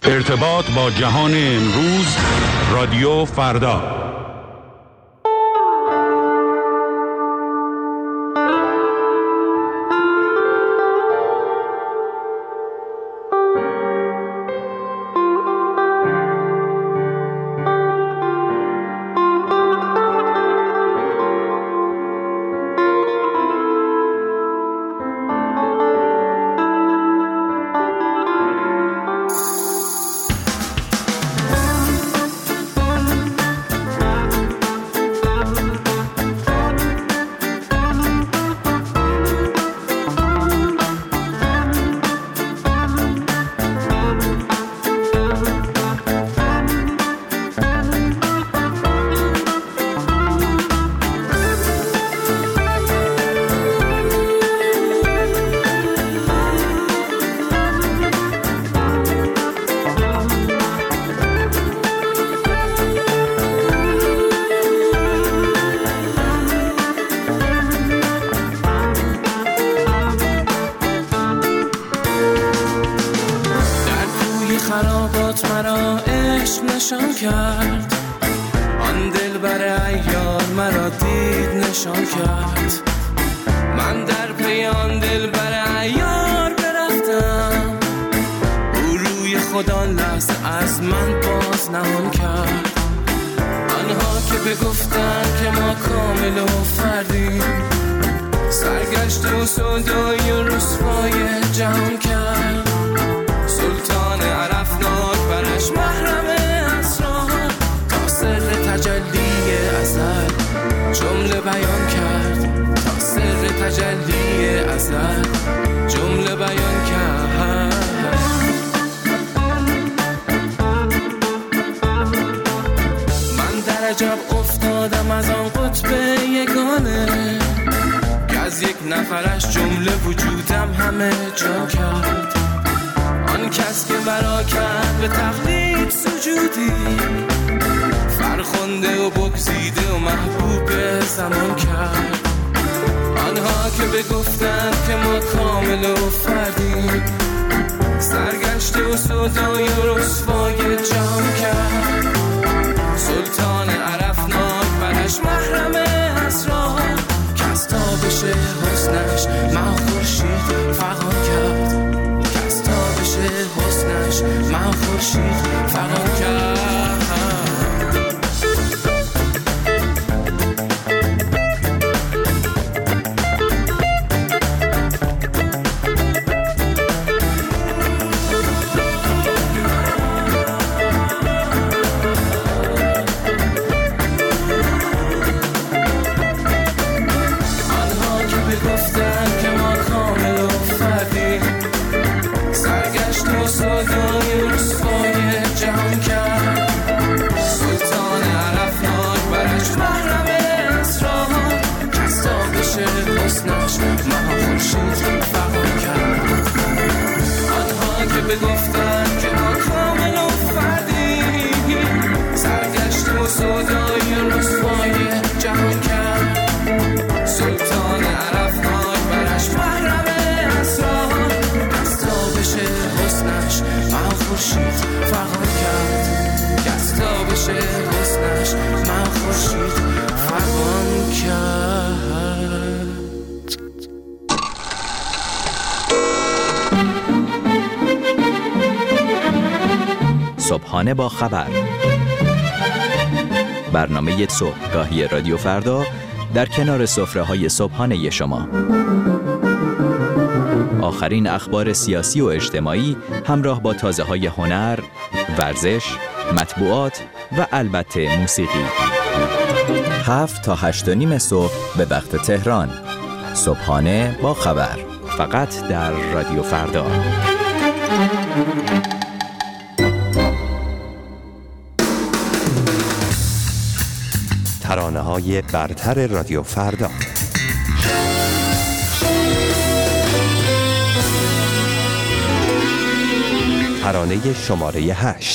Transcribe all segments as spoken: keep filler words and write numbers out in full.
ارتباط با جهان امروز، رادیو فردا. خرابات مرا عشق نشان کرد، آن دل بر عیار مرا دید نشان کرد. من در پی آن دل بر عیار برفتم، او روی خدا لحظه از من باز نهان کرد. آنها که بگفتن که ما کامل و فردیم، سرگشت و سودای و رسوای جهان کرد. سلطان عرفناک برش محرم اسرار، تا سر تجلی ازل جمله بیان کرد. تا سر تجلی ازل جمله بیان کرد. من در عجب افتادم از آن قطب یگانه، که از یک نفرش جمله وجودم همه جا کرد. آن کس که برا کرد به تقلید سجودی، فرخنده و بگزیده و محبوب زمان کرد. آنها که بگفتند که ما کامل و فردیم، سرگشته و سودای و رسوای جهان کرد. سلطان عرفناک برش محرم اسرار، که از تابش حسنش من خورشید فغان کرد. حسنش من خورشید فغان کرد. آنها که بگفتن که ما کامل و فردیم، سرگشت و سودای رسوای جهان کرد. سلطان عرفناک برش محرم اسرار، کس تابش حسنش مها خورشید فغان کرد. آنها که بگفتن که ما کامل و فردیم، سرگشت و سودای رسوای جهان کرد. سلطان عرفناک برش محرم اسرار، کس تابش حسنش من خورشید فغان کرد. کس تابش حسنش من خورشید فغان کرد. صبحانه با خبر، برنامه صبحگاهی رادیو فردا در کنار سفره‌های صبحانه شما. آخرین اخبار سیاسی و اجتماعی همراه با تازه‌های هنر، ورزش، مطبوعات و البته موسیقی. هفت تا هشت و نیم صبح به وقت تهران. صبحانه با خبر، فقط در رادیو فردا. ترانه‌های برتر رادیو فردا. ترانه شماره هشت.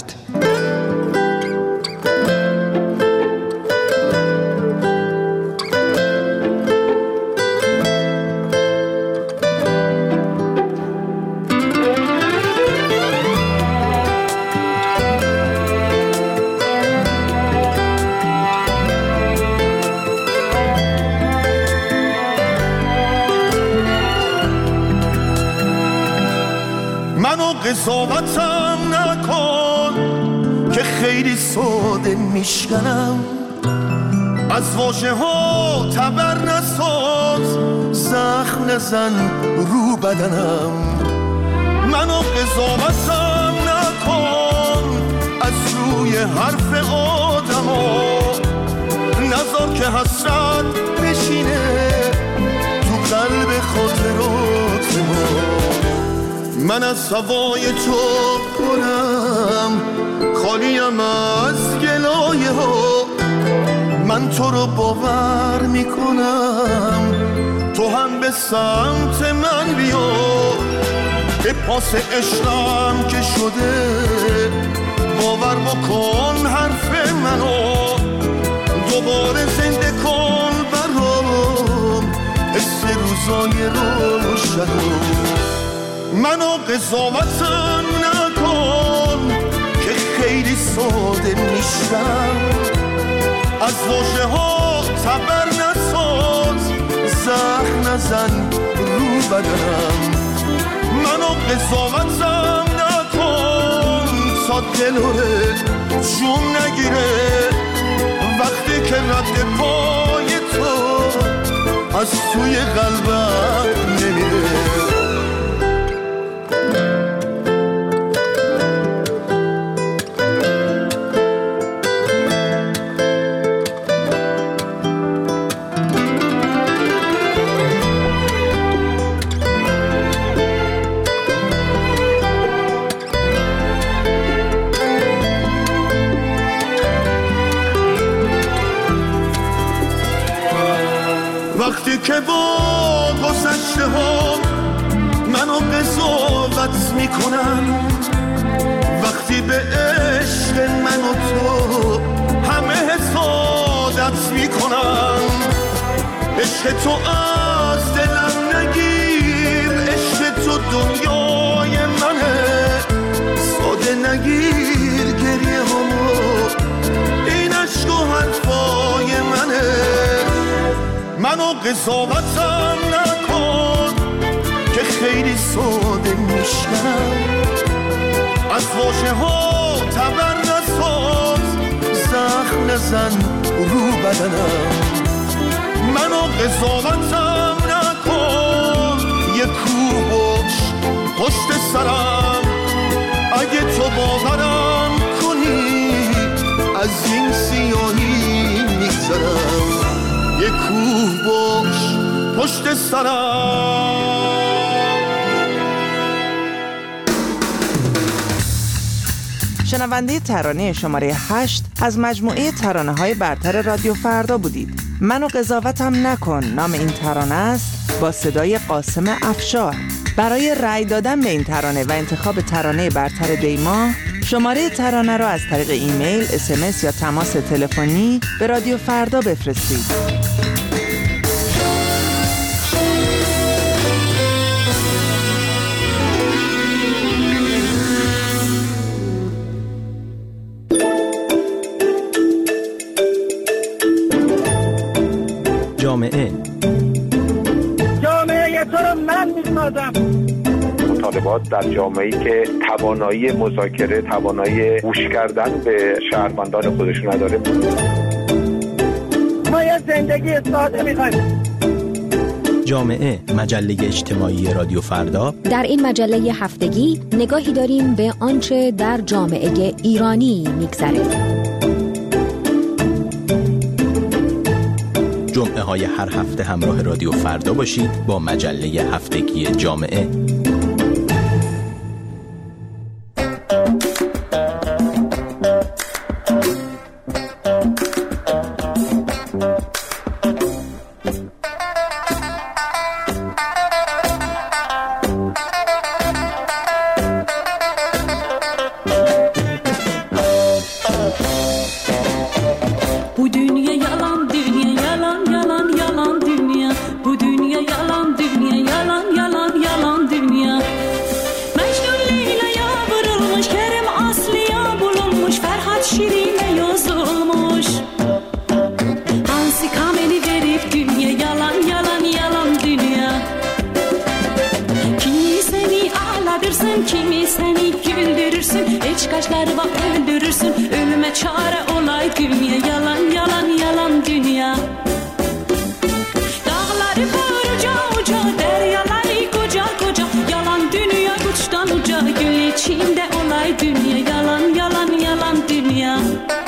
منو قضاوتم نکن که خیلی ساده میشکنم، از واژه ها تبر نساز، زخم نزن رو بدنم. منو قضاوتم نکن از روی حرف آدم ها، نذار که حسرت بشینه تو قلب خاطرات ما. من از هوای تو کنم خالیم از گلایه ها، من تو رو باور میکنم تو هم به سمت من بیا. به پاس عشقم که شده باور بکن حرف منو، دوباره زنده کن برام حس روزای روشنو. منو قضاوتم نکن که خیلی ساده میشم، از واژه ها تبر نساز، زخم نزن رو بدنم. منو قضاوتم نکن تا دلوره جون نگیره وقتی که رد پای تو از توی قلبم نمیره. وقتی که با گذشته ها منو قضاوت میکنن، وقتی به عشق من و تو همه حسادت میکنن، عشق تو از دلم نگیر، عشق تو دنیای منه، ساده نگیر گریه همو، این عشق و حرفای منه. منو قضاوتم نکن که خیلی ساده میشنم، از واژه ها تبر نساز، زخم نزن رو بدنم. منو قضاوتم نکن یه کوه باش پشت سرم، اگه تو باورم کنی از این سیاهی میگذرم. یه کوه باش پشت سرم. شنونده ترانه شماره هشت از مجموعه ترانه های برتر رادیو فردا بودید. منو قضاوتم نکن نام این ترانه است، با صدای قاسم افشار. برای رأی دادن به این ترانه و انتخاب ترانه برتر دیما، شماره ترانه را از طریق ایمیل، اس ام اس یا تماس تلفنی به رادیو فردا بفرستید. جامعه جامعه تو رو من میسازم. مطالبات در جامعه‌ای که توانایی مذاکره، توانایی گوش کردن به شهروندان خودش نداره. ما یه زندگی ساده می‌خوایم. جامعه، مجله اجتماعی رادیو فردا. در این مجله هفتگی نگاهی داریم به آنچه در جامعه ایرانی می‌گذره. جمعه های هر هفته همراه رادیو فردا باشید با مجله هفتگی جامعه. Yalan dünya, seni güldürürsün, hiç kaşları bak öldürürsün. Ölüme çare olay dünya, yalan yalan yalan dünya. Dağları var uca uca, deryaları koca koca, yalan dünya uçtan uca. Gül içinde olay dünya, yalan yalan yalan dünya.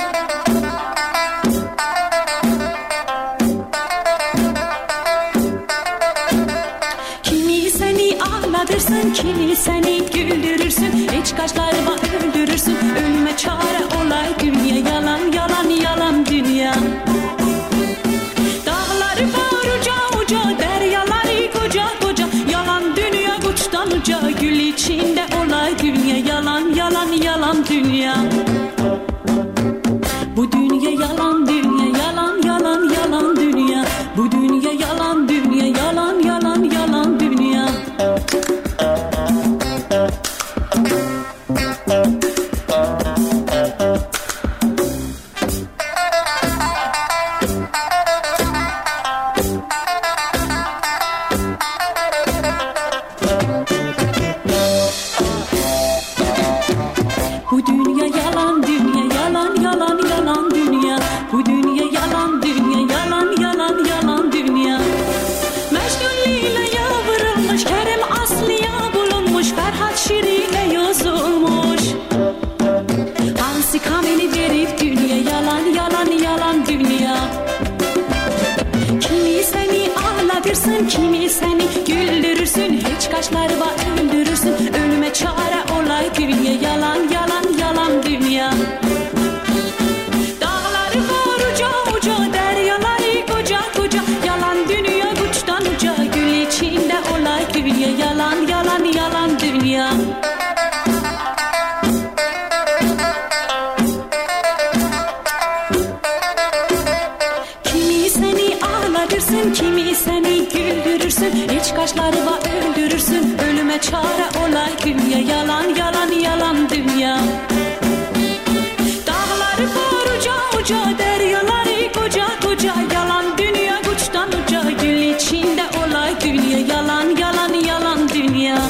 Kimi seni güldürürsün, hiç kaşlarıma öldürürsün. Ölüme çare olay dünya, yalan yalan yalan dünya. Dağları var uca uca, deryaları koca koca, yalan dünya uçtan uca. Gül içinde olay dünya, yalan yalan yalan dünya. Bu dünya yalan dünya, yalan yalan yalan dünya. Bu dünya yalan dünya, yalan yalan yalan dünya. Kimi seni güldürürsün, hiç kaşları var öldürürsün. Ölüme çare olay dünya, yalan yalan yalan dünya. Dağları var uca uca, deryaları koca koca, yalan dünya uçtan uca. Gül içinde olay dünya, yalan yalan yalan dünya. Kimi seni ağlatırsın, kimi seni güldürürsün, hiç kaşları var öldürürsün. Ölüme çare olay dünya, yalan yalan yalan dünya. Dağları var uca uca, deryaları koca koca, yalan dünya uçtan uca. Gül içinde olay dünya, yalan yalan yalan dünya.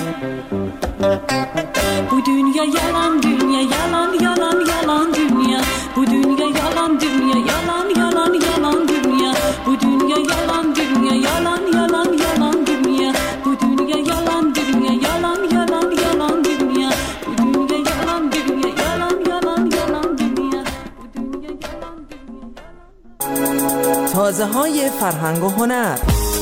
Bu dünya yalan dünya, yalan yalan yalan dünya. Bu dünya yalan dünya, yalan yalan yalan dünya. Bu dünya yalan dünya, yalan yalan yalan dünya. Bu dünya yalan dünya, yalan yalan yalan dünya. Bu dünya yalan dünya, yalan yalan yalan dünya. Bu dünya yalan dünya. تازه های فرهنگ و هنر.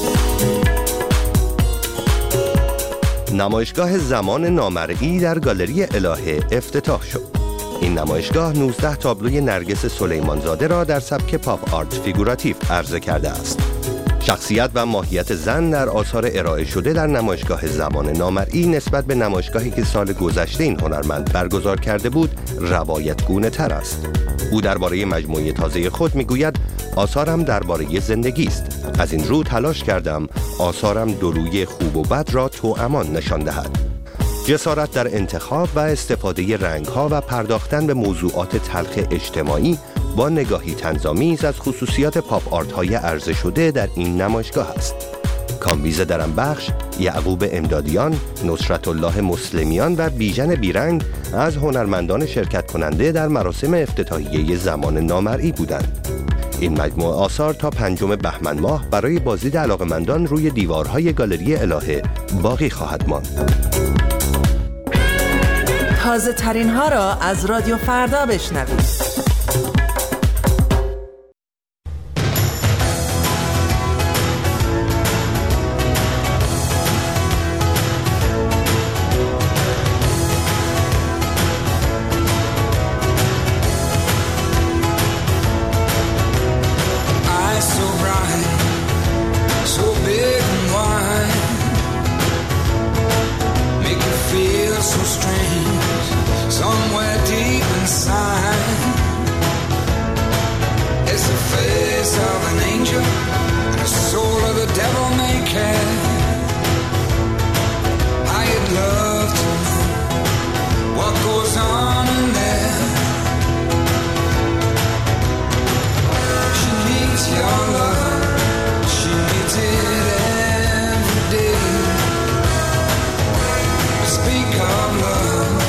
نمایشگاه زمان نامرئی در گالری الهه افتتاح شد. این نمایشگاه نوزده تابلوی نرگس سلیمانزاده را در سبک پاپ آرت فیگوراتیو عرضه کرده است. شخصیت و ماهیت زن در آثار ارائه شده در نمایشگاه زمان نامرئی نسبت به نمایشگاهی که سال گذشته این هنرمند برگزار کرده بود روایتگونه تر است. او درباره مجموعه تازه خود میگوید آثارم درباره زندگی است. از این رو تلاش کردم آثارم دروی خوب و بد را توامان نشان دهد. جسارت در انتخاب و استفاده رنگ‌ها و پرداختن به موضوعات تلخ اجتماعی با نگاهی طنزآمیز از خصوصیات پاپ آرت‌های عرضه شده در این نمایشگاه است. کامبیز درنبخش، یعقوب امدادیان، نصرت الله مسلمیان و بیژن بیرنگ از هنرمندان شرکت کننده در مراسم افتتاحیه زمان نامرئی بودند. این مجموعه آثار تا پنجم بهمن ماه برای بازدید علاقه‌مندان روی دیوارهای گالری الهه باقی خواهد ماند. تازه ترین ها را از رادیو فردا بشنوید. Speak of love.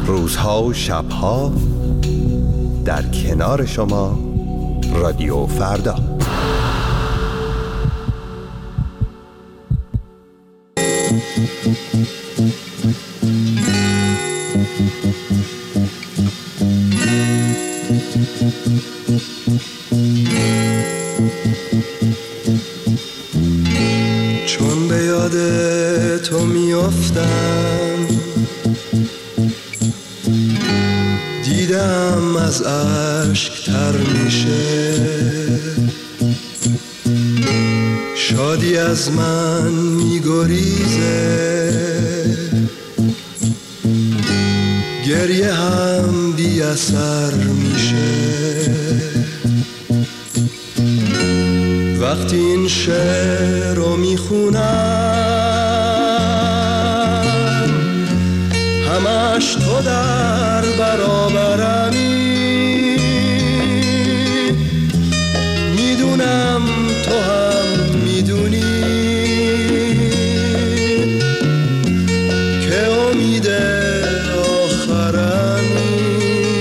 روزها و شبها در کنار شما رادیو فردا. چون به یاد تو میافتم، دیدم از اشک تر میشه، شادی از من میگریزه، گریه هم بی اثر میشه. وقتی این شعر رو میخونم، همش تو در برابرمی، میدونم تو هم میدونی که امید آخرمی.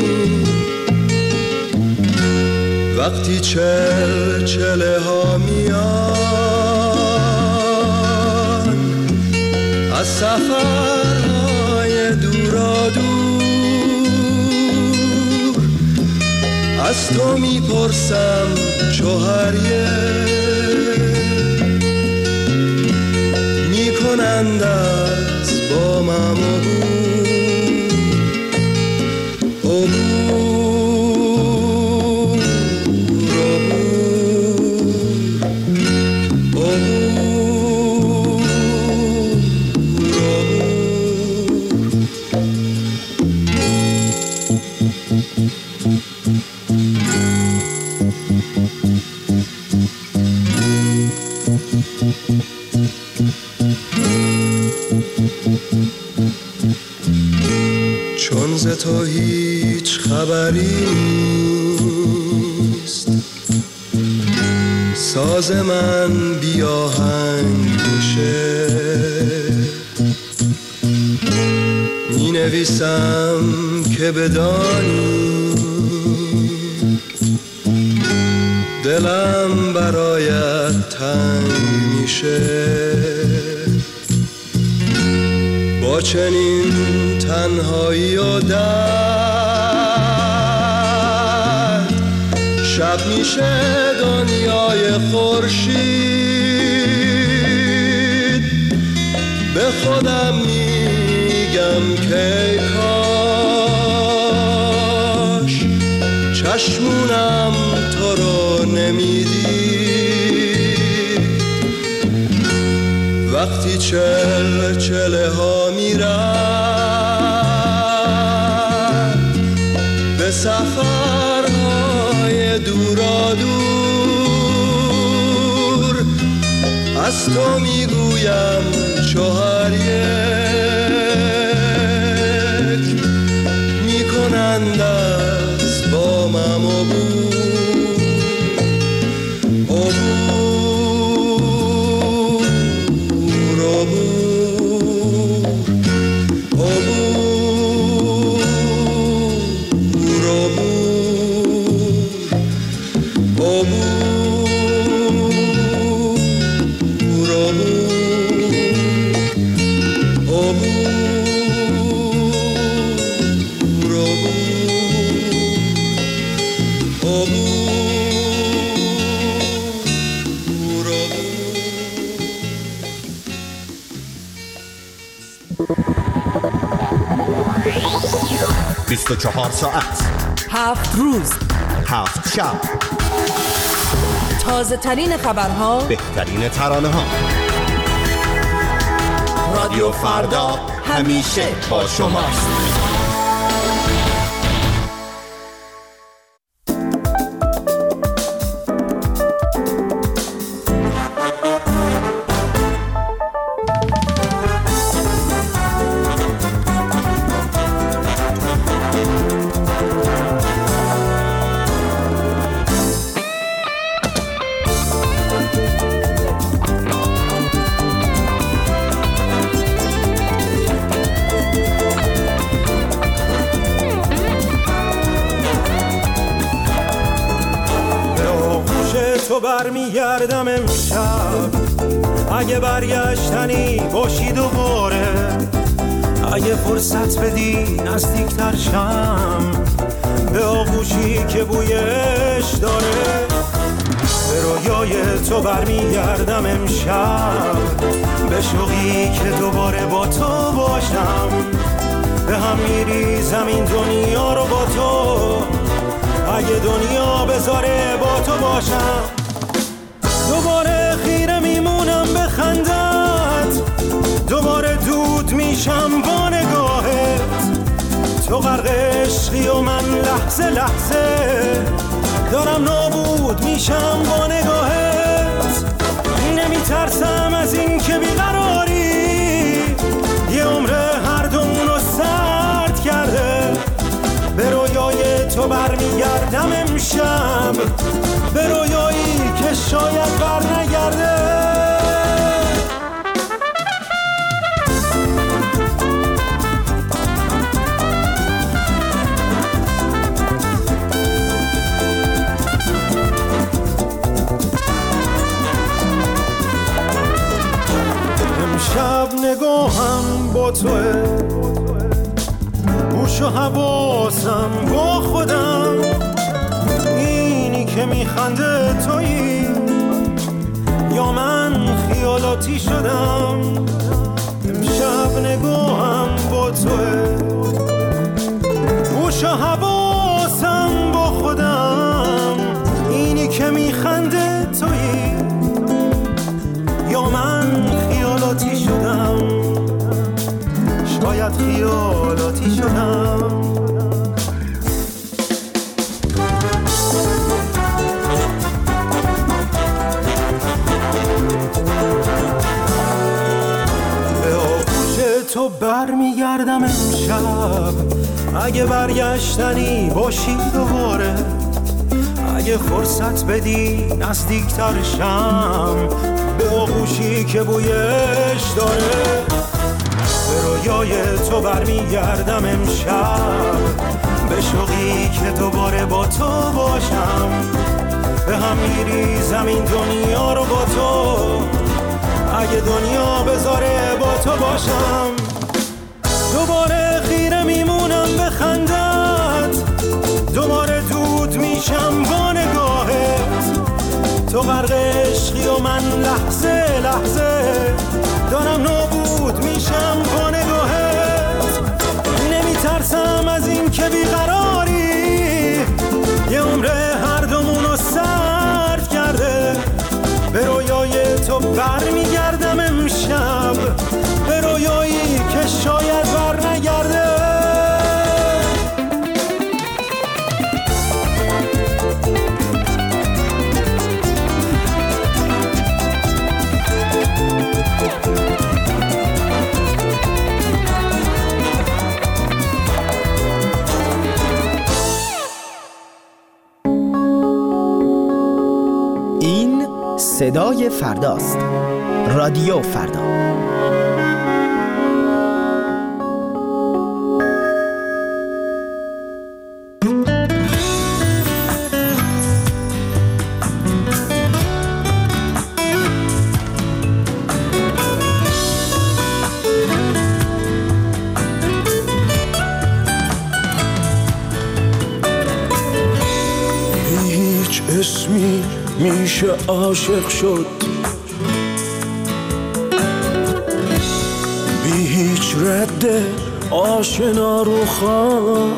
وقتی چل چله ها میان از سفرهای دورا دور، از تو میپرسم چوهریه، میکنند از بامم عبور. چون ز تو هیچ خبری نیست، ساز من بی آهنگ میشه، می نویسم که بدانی دلم برایت تنگ میشه. با چنین تنهایی و درد، شب میشه دنیای خورشید. به خودم میگم که کاش چشمونم تو رو نمیدید. وقتی چل چله ها میرن به سفرهای دورا دور، از تو میگویم چهار یک، میکنند از بامم عبور. بیست و چهار ساعت، هفت روز، هفت شب، تازه ترین خبرها، بهترین ترانه ها. رادیو فردا همیشه با شماست. برمیگردم امشب، اگه برگشتنی باشی دوباره، اگه فرصت بدی نزدیکتر شم به آغوشی که بویش داره. به رویای تو برمیگردم امشب، به شوقی که دوباره با تو باشم، به هم میریزم این دنیا رو با تو، اگه دنیا بذاره با تو باشم. دوباره خیره میمونم به خندت، دوباره دود میشم با نگاهت، تو غرق عشقی و من لحظه لحظه دارم نابود میشم با نگاهت. نمیترسم از این که بیقراری یه عمره هر دومونو سرد کرده. به رویای تو برمیگردم امشب، به رویایی که شاید بر نگرده. امشب نگاهم با توه، گوش و حواسم با خودم، اینی که میخنده تویی یا من خیالاتی شدم. امشب نگاهم با توه، گوش و حواسم با خودم، اینی که میخنده تویی یا من خیالاتی شدم، شاید خیالاتی شدم. به آغوش تو برمیگردم امشب، اگه برگشتنی باشی دوباره، اگه فرصت بدی نزدیکتر شم به آغوشی که بویش داره. به رویای تو برمیگردم امشب، به شوقی که دوباره با تو باشم، به هم میریزم این دنیا رو با تو، اگه دنیا بذاره با تو باشم. دوباره خیره میمونم به خندت، دوباره دود میشم با نگاهت، تو غرق عشقی و من لحظه لحظه دارم نابود میشم با نگاهت. نمیترسم از این که بیقراری یه عمره هر دومونو سرد کرده. به رویای تو برمیگردم امشب، به رویایی که شاید بر نگرده. این صدای فرداست. رادیو فردا. هیچ اسمی میشه عاشق شد، بی هیچ رد آشنا رو خاک.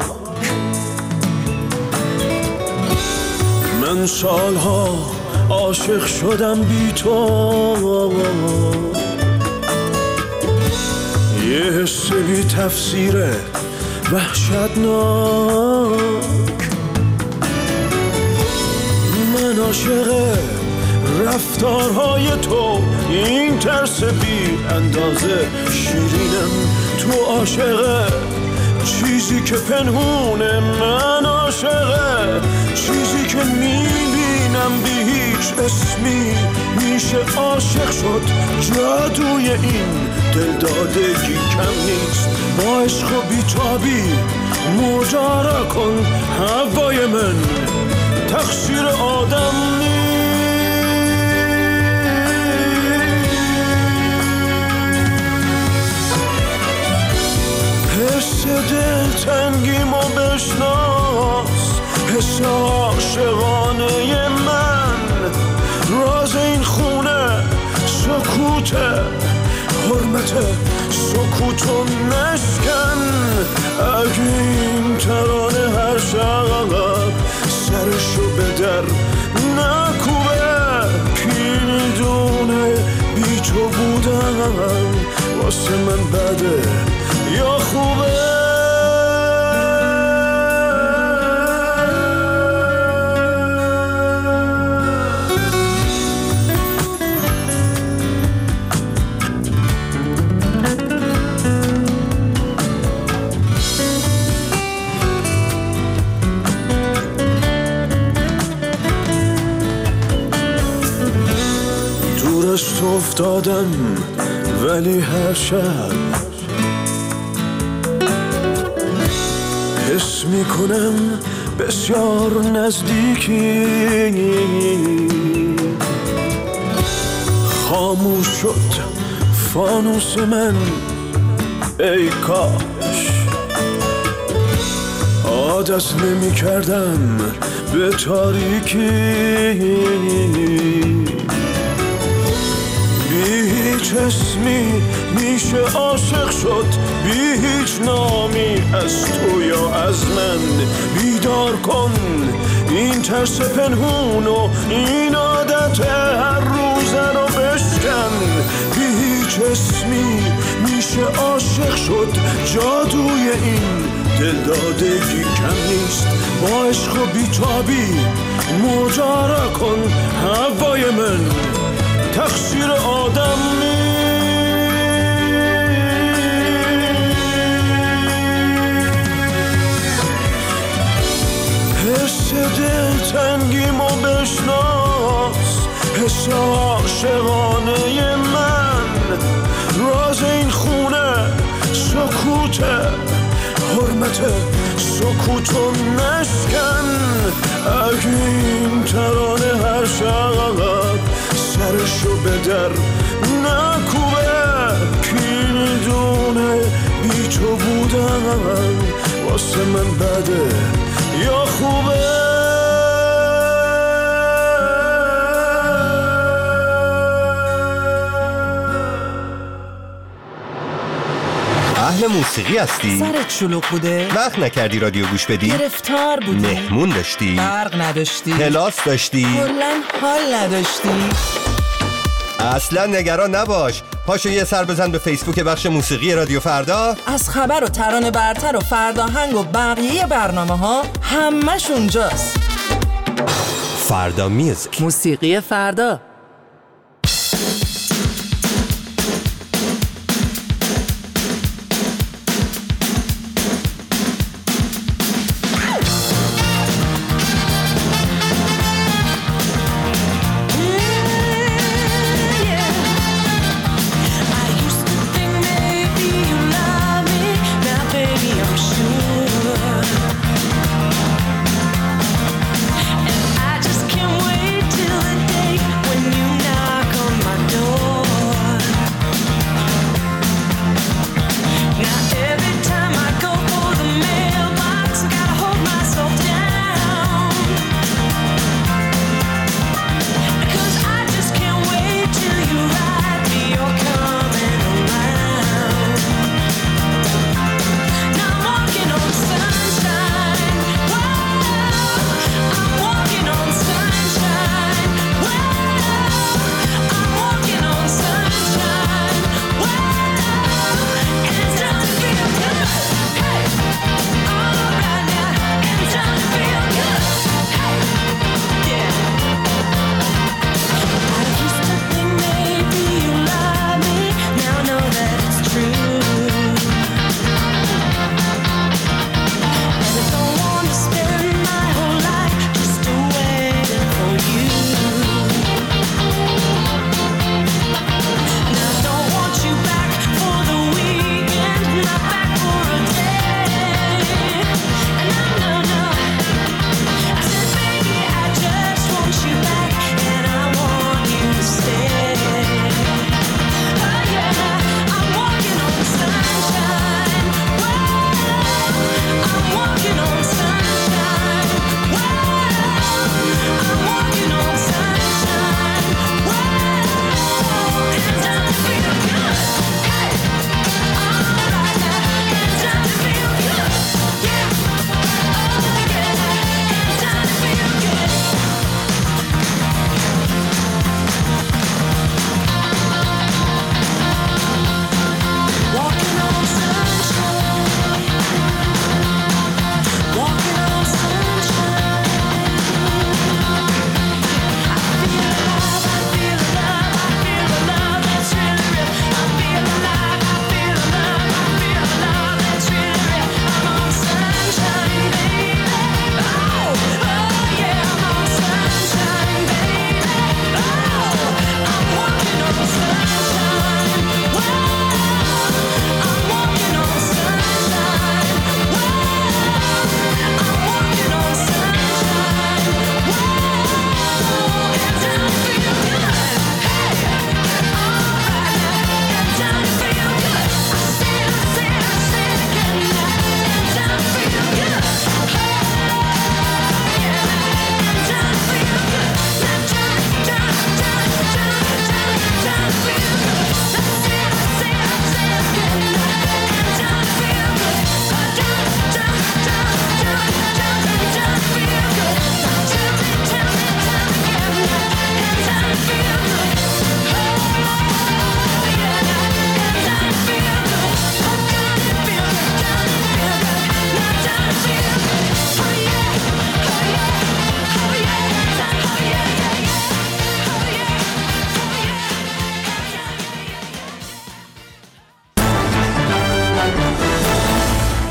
من سالها عاشق شدم بی تو، یه حس بی تفسیر وحشتناک. من عاشق رفتارهای تو، این ترس بی اندازه شیرینم. تو عاشق چیزی که پنهونه، من عاشق چیزی که میبینم. بی هیچ اسمی میشه عاشق شد، جادوی این دلدادگی کم نیست. با عشق و بیتابی ماجرا کن هوای من، تقصیر آدم نیست. حس دل تنگیمو بشناس، حس عاشقانه من. راز این خونه سکوته، حرمت سکوتو نشکن. اگه این ترانه هر شب سرشو به در نکوبه، کی میدونه بی تو بودن واسه من بده یا خوبه. دورست افتادم ولی هر شب حس میکنم بسیار نزدیکی. خاموش شد فانوس من، ای کاش عادت نمی کردم به تاریکی. بی هیچ اسمی میشه عاشق شد، بی هیچ نامی از تو یا از من. بیدار کن این ترس پنهون و این عادت هر روزه رو بشکن. بی هیچ اسمی میشه عاشق شد، جادوی این دلدادگی کم نیست. با عشق و بیتابی ماجرا کن هوای من، تقصیر آدم نیست. حس دل تنگیمو بشناس، حس عاشقانه من. راز این خونه سکوته، حرمت سکوتو نشکن. اگه این ترانه هر شب سرشو به در نکوبه، کی میدونه بی تو بودن واسه من بده یا خوبه. اهل موسیقی هستی؟ سرت شلوغ بوده؟ وقت نکردی رادیو گوش بدی؟ گرفتار بودی؟ مهمون داشتی؟ برق نداشتی؟ کلاس داشتی؟ کلاً حال نداشتی؟ اصلا نگران نباش، پاشو یه سر بزن به فیسبوک بخش موسیقی رادیو فردا. از خبر و ترانه برتر و فرداهنگ و بقیه برنامه ها همش اونجاست. فردا میوزیک، موسیقی فردا. When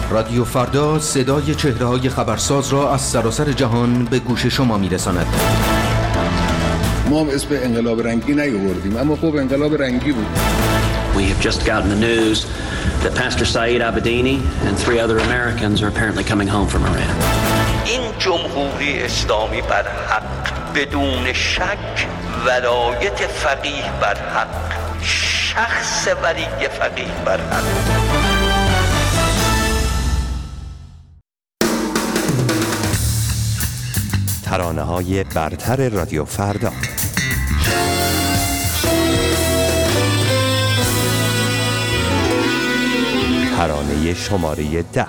رادیو فردا صدای چهره‌های خبرساز را از سراسر جهان به گوش شما می‌رساند. ما هم اسم انقلاب رنگی نیاوردیم، اما خب انقلاب رنگی بود. We have just gotten the news that Pastor Saeed Abedini and three other Americans are apparently coming home from Iran. این جمهوری اسلامی بر حق، بدون شک ولایت فقیه بر حق، شخص ولی فقیه بر حق. ترانه‌های برتر رادیو فردا. ترانه شماره ده.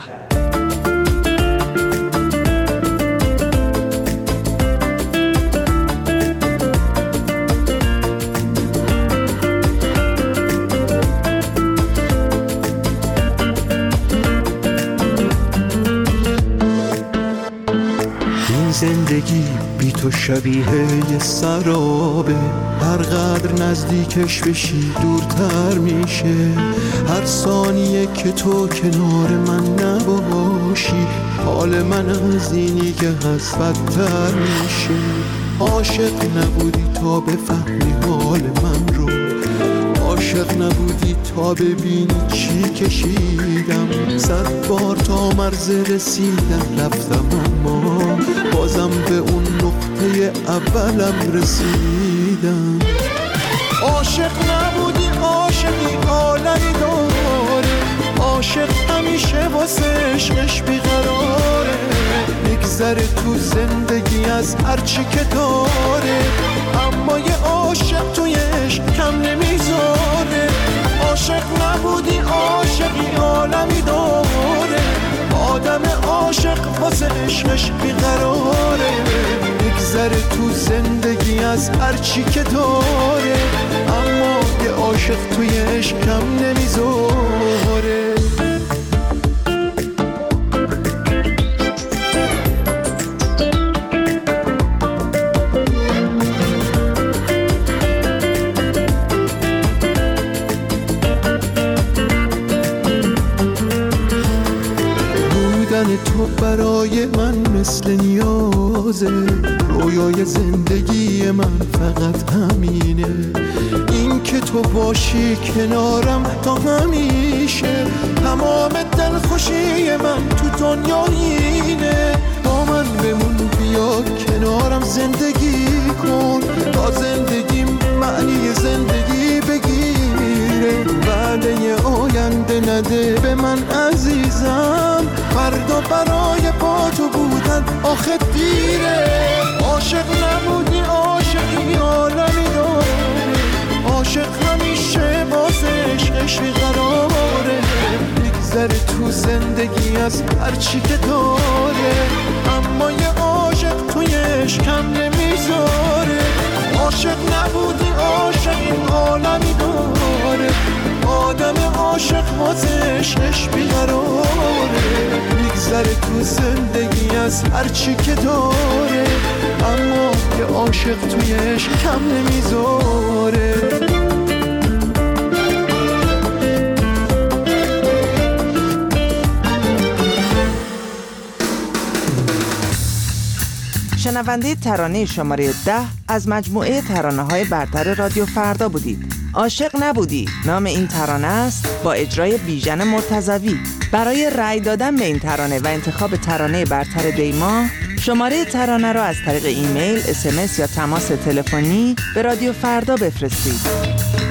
زندگی بی تو شبیه یه سرابه، هر قدر نزدیکش بشی دورتر میشه. هر ثانیه که تو کنار من نباشی، حال من از اینی که هست بدتر میشه. عاشق نبودی تا بفهمی حال من رو، عاشق نبودی تا ببینی چی کشیدم. صد بار تا مرز رسیدم رفتم، اما بازم به اون نقطه اولم رسیدم. عاشق نبودی عاشقی عالمی داره، عاشق همیشه واسه عشقش بیقراره. میگذره تو زندگی از هرچی که داره، اما یه عاشق توی عشق کم نمیذاره. عاشق نبودی عاشقی عالمی داره، آدم عاشق واسه عشقش بیقراره. میگذره تو زندگی از هرچی که داره، اما یه عاشق توی عشق کم نمیذاره. تو برای من مثل نیازه، رویای زندگی من فقط همینه. این که تو باشی کنارم تا همیشه، تمام دلخوشی من تو دنیا اینه. با من بمون بیا کنارم زندگی کن، تا زندگیم معنی زندگی بگیره. وعده آینده نده به من عزیزم، فردا برای با تو بودن آخه دیره. عاشق نبودی عاشقی عالمی داره، عاشق همیشه واسه عشقش بیقراره. میگذره تو زندگی از هرچی که داره، اما یه عاشق توی عشق کم نمیذاره. عاشق نبودی عاشقی عالمی داره، آدم عاشق واسه عشقش بیقراره. میگذره تو زندگی از هرچی که داره، اما یه عاشق توی عشق کم نمیذاره. شنونده ترانه شماره ده از مجموعه ترانه‌های برتر رادیو فردا بودید. عاشق نبودی نام این ترانه است، با اجرای بیژن مرتضوی. برای رأی دادن به این ترانه و انتخاب ترانه برتر دیما، شماره ترانه را از طریق ایمیل، اس ام اس یا تماس تلفنی به رادیو فردا بفرستید.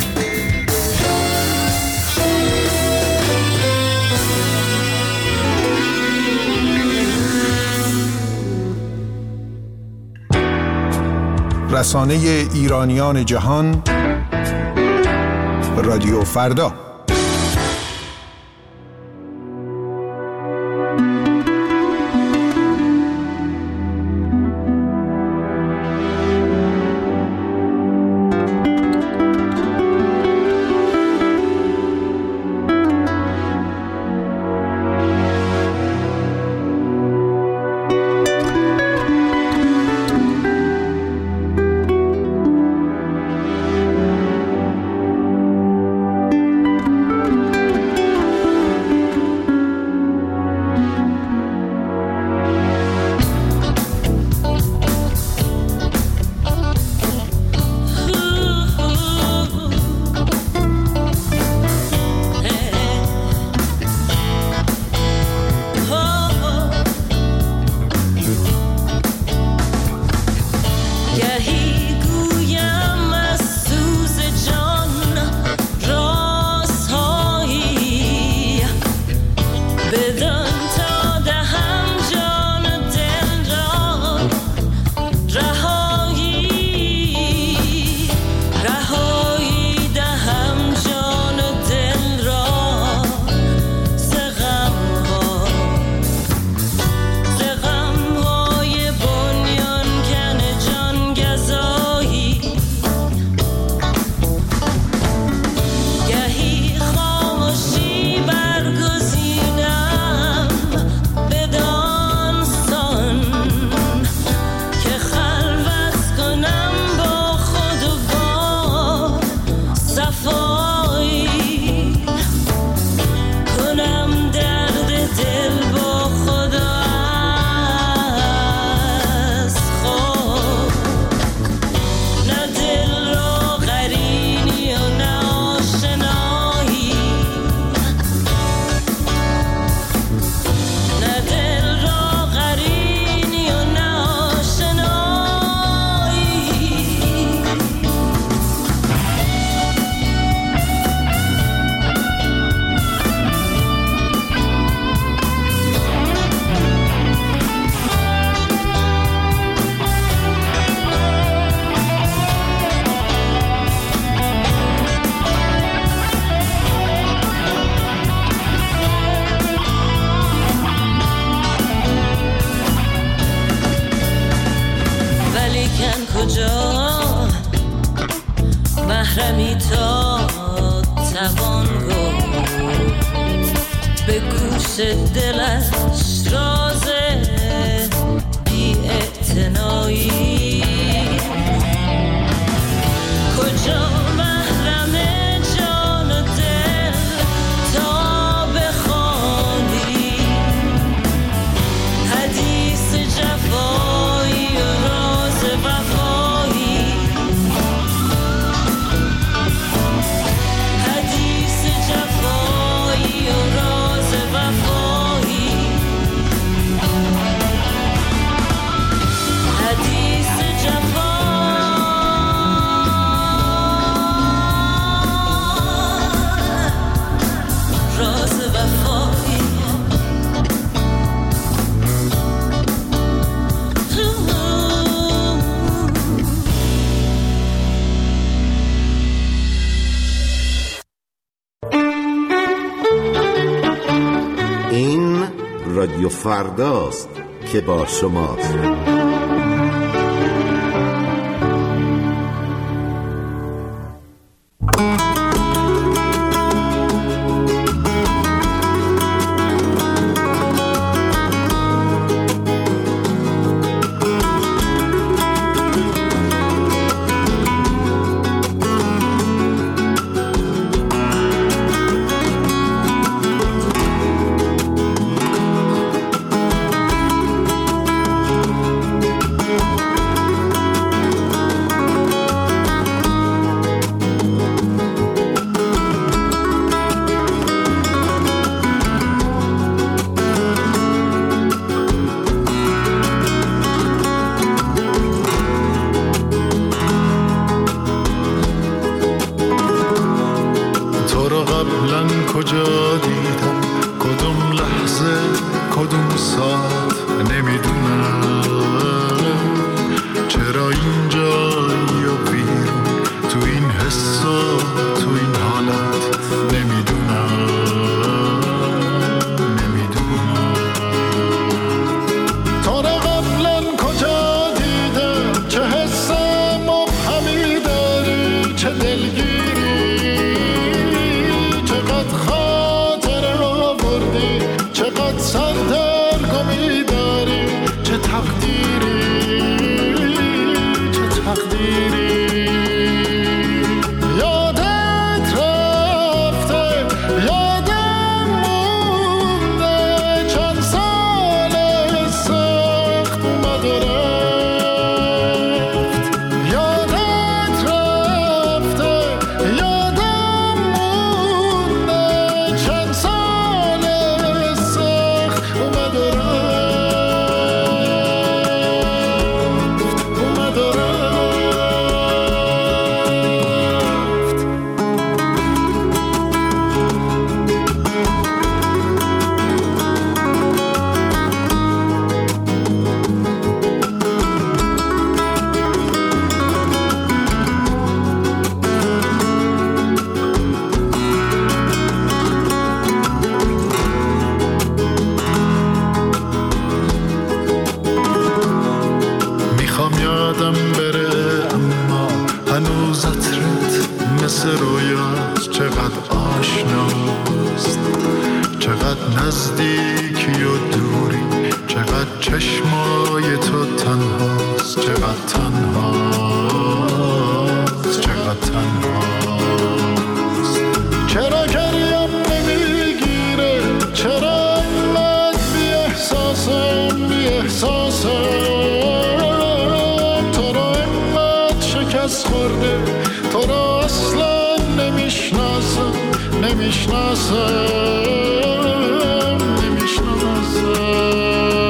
رسانه ایرانیان جهان، رادیو فردا. چه دلش رازه بی اعتنایی کجا محرم جان و دل تا بخوانی حدیث جفایی و راز وفایی حدیث جفایی و راز وفایی حدیث جفایی راز وفایی این رادیو فرداست که با شماست. کجا دیدم کدوم لحظه کدوم ساعت نمیدونم چرا اینجایی و بیرون تو این حس و تو این حالت نمیدونم نمیدونم تو رو قبلا کجا دیدم چه حس مبهمی داری چه دلگیری چقدر سردرگمی داری چه تقدیری چه تقدیری یادت رفته یادم مونده چند سال سخت اومد و رفت یادت رفته یادم مونده چند سال مثل رویاست چقدر آشناست چقدر نزدیکی و دوری چقدر چشمای تو تنهاست چقدر تنهاست چقدر تنهاست چرا گریم نمیگیره چرا انقدر بی احساسم بی احساسم تو رو انقدر شکست خورده تو رو اصلا نمیشناسم نمیشناسم نمیشناسم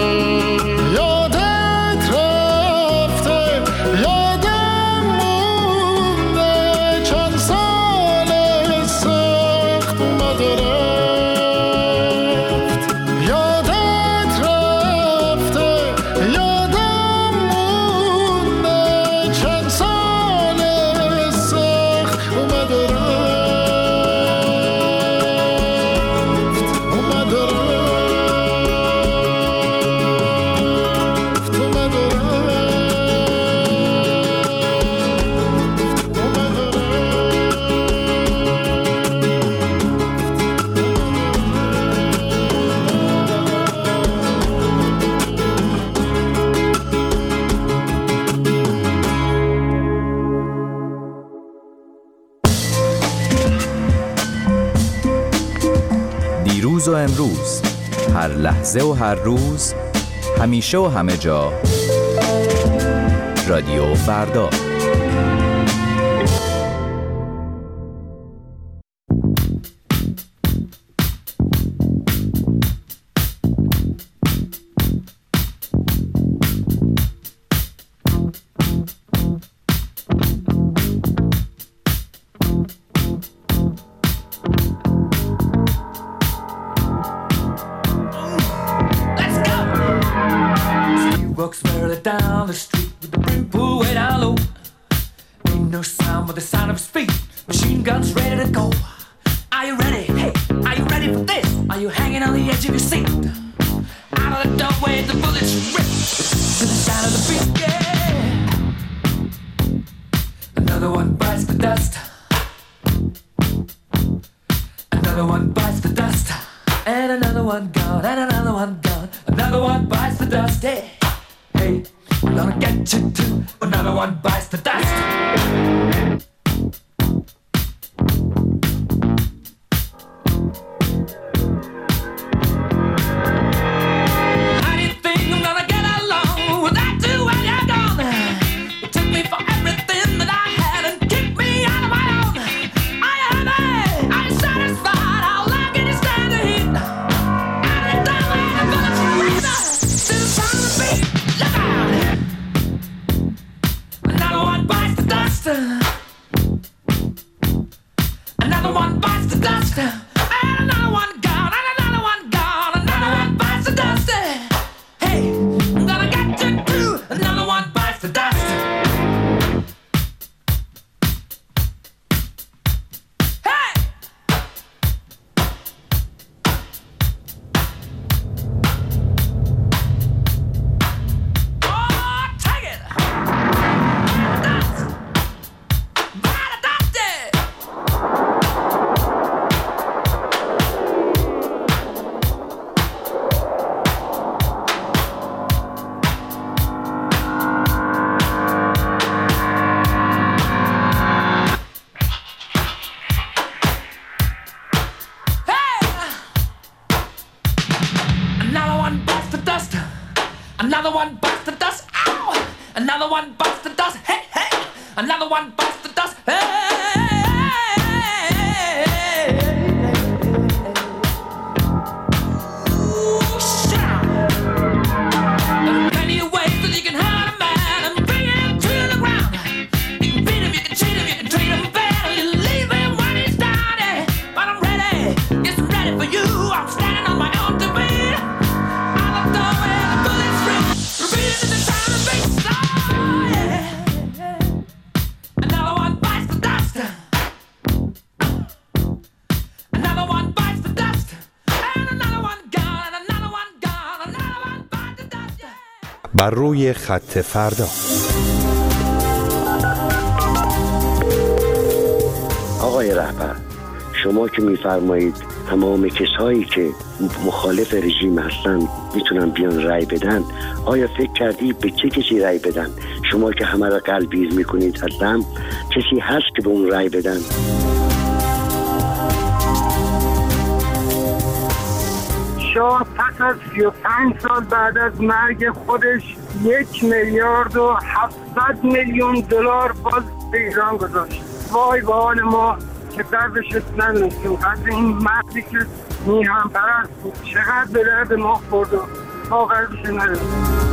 یادت رفته یادم مونده چند سال سخت اومد و رفت یادت رفته یادم مونده چند سال سخت اومد و رفت امروز، هر لحظه و هر روز، همیشه و همه جا. رادیو فردا. Down the street with the brim pulled way down low. Ain't no sound but the sound of his feet. Machine guns ready to go. Are you ready? Hey, are you ready for this? Are you hanging on the edge of your seat? Out of the doorway the bullets rip to the sound of the beat. Yeah. Another one bites the dust. Another one bites the dust. And another one gone. And another one gone. Another one bites the dust. Hey. Hey, I'm gonna get you too. Another one bites the dust. How do you think I'm gonna get along without you when you're gone? You took me for everything that I had and kicked me out of my own. Are you happy? Are you satisfied? How long can you stand the heat? Out of the doorway, the bullets rip to the sound of the beat. Another one bites the dust. Another one bites the dust. And another one gone. And another one gone. Another one bites the dust. Hey, I'm gonna get you too. Another one bites the dust. Hey! Another one bites the dust. Ow! Another one bites the dust. Hey, hey! Another one bites the dust. Hey! Ooh, shout! There are plenty of ways that you can hurt a man and bring him to the ground. You can beat him, you can cheat him, you can treat him bad, you leave him when he's down. But I'm ready, yes, I'm ready for you. I'm standing on my own to beat. Out of the way, the bullets rip. Repeat it the time of beat. Oh, yeah. Another one bites the dust. Another one bites the dust. And another one gone. And another one gone. Another one bites the dust. Yeah. بر روی خط فردا. آقای رهبر، شما که میفرمایید تمام کسایی که مخالف رژیم هستن میتونن بیان رای بدن، آیا فکر کردی به چه کسی رای بدن؟ شما که همه را قلبیز میکنید هستم، کسی هست که به اون رای بدن؟ شاه پس از سی و پنج سال بعد از مرگ خودش یک میلیارد و هفتصد میلیون دلار باز به ایران گذاشت. وای به حال ما که دردش نمی‌دونیم. قدر این مردی که میهم پرست بود چقدر به درد ما خورد و ما قدرش نداریم.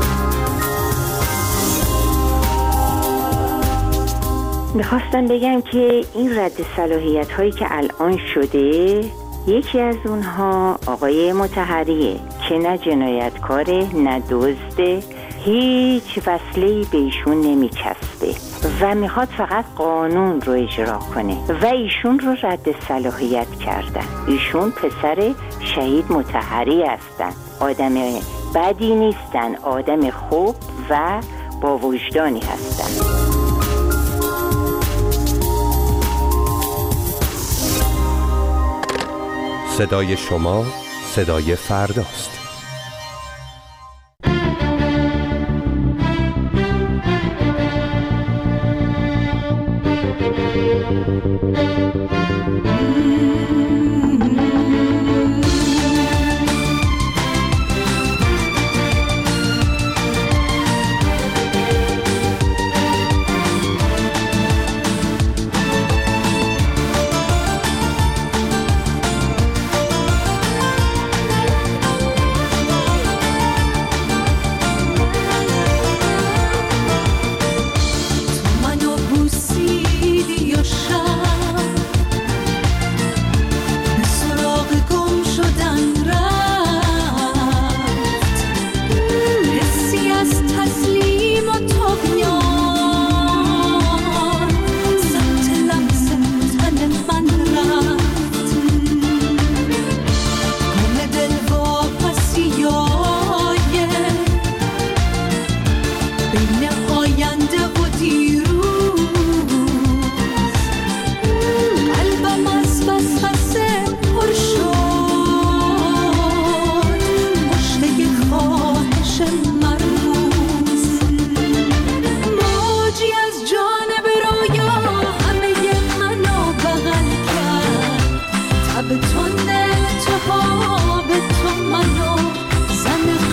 میخواستم بگم که این رد صلاحیت هایی که الان شده، یکی از اونها آقای مطهریه که نه جنایتکاره نه دزده، هیچ وصله‌ای به ایشون نمیچسبه و میخواد فقط قانون رو اجرا کنه و ایشون رو رد صلاحیت کردن. ایشون پسر شهید مطهری هستن، آدم بدی نیستن، آدم خوب و با وجدانی هستن. صدای شما صدای فرداست.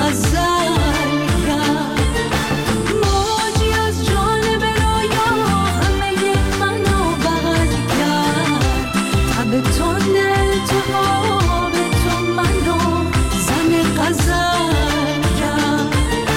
غزل کرد. موجی از جانب رویا همه منو بغل کرد. تب تندل تو آب تو منو زن غزل کرد.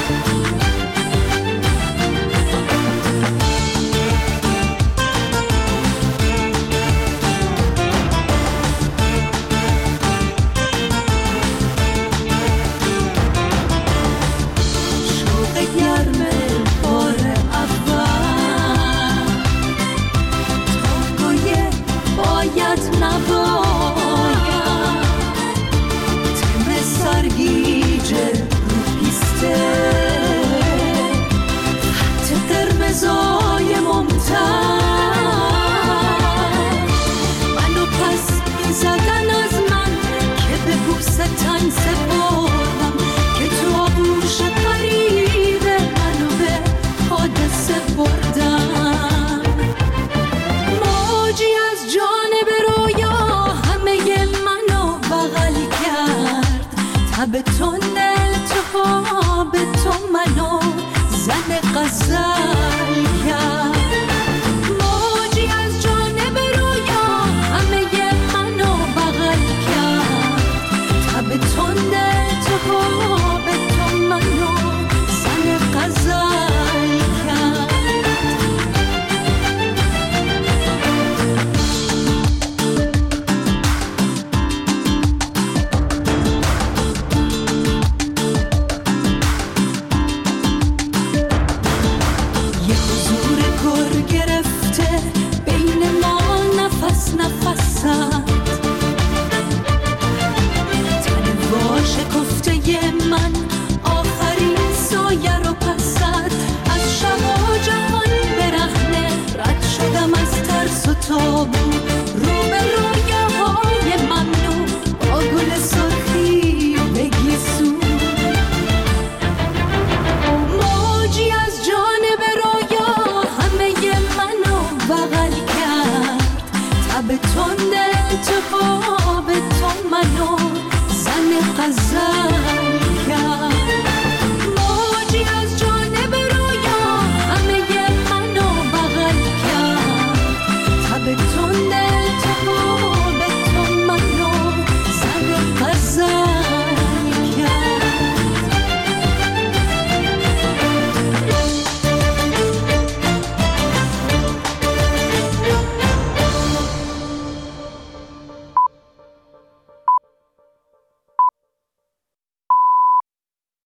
تن سپردم که تو آغوش قریب منو به حادثه بردم. موجی از جانب رویا همه منو بغل کرد. تب تندل تو آب تو منو زن غزل کرد.